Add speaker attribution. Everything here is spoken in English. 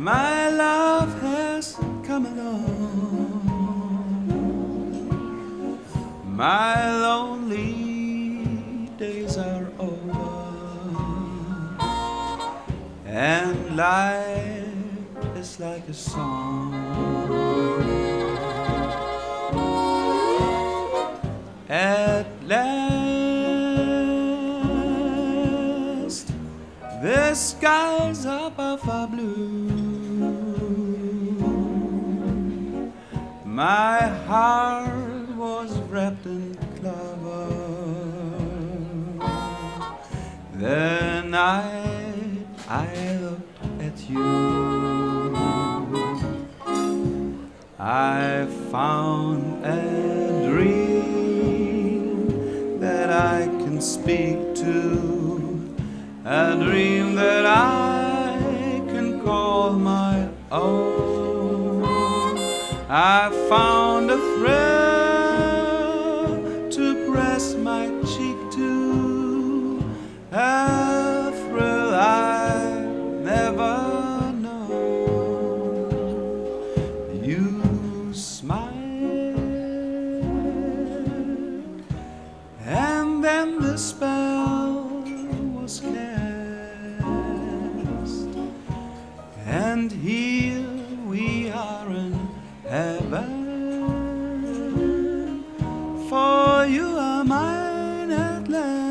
Speaker 1: my love has come along. My lonely days are over, and life is like a song. At last, the skies above are blue. My heart was wrapped in clover the night I looked at you. I found a dream that I can speak to, a dream that I can call my own. I found a thrill to press my cheek to, a thrill I've never known. You smiled, and then the spell was cast, and here we are in heaven, for you are mine at last.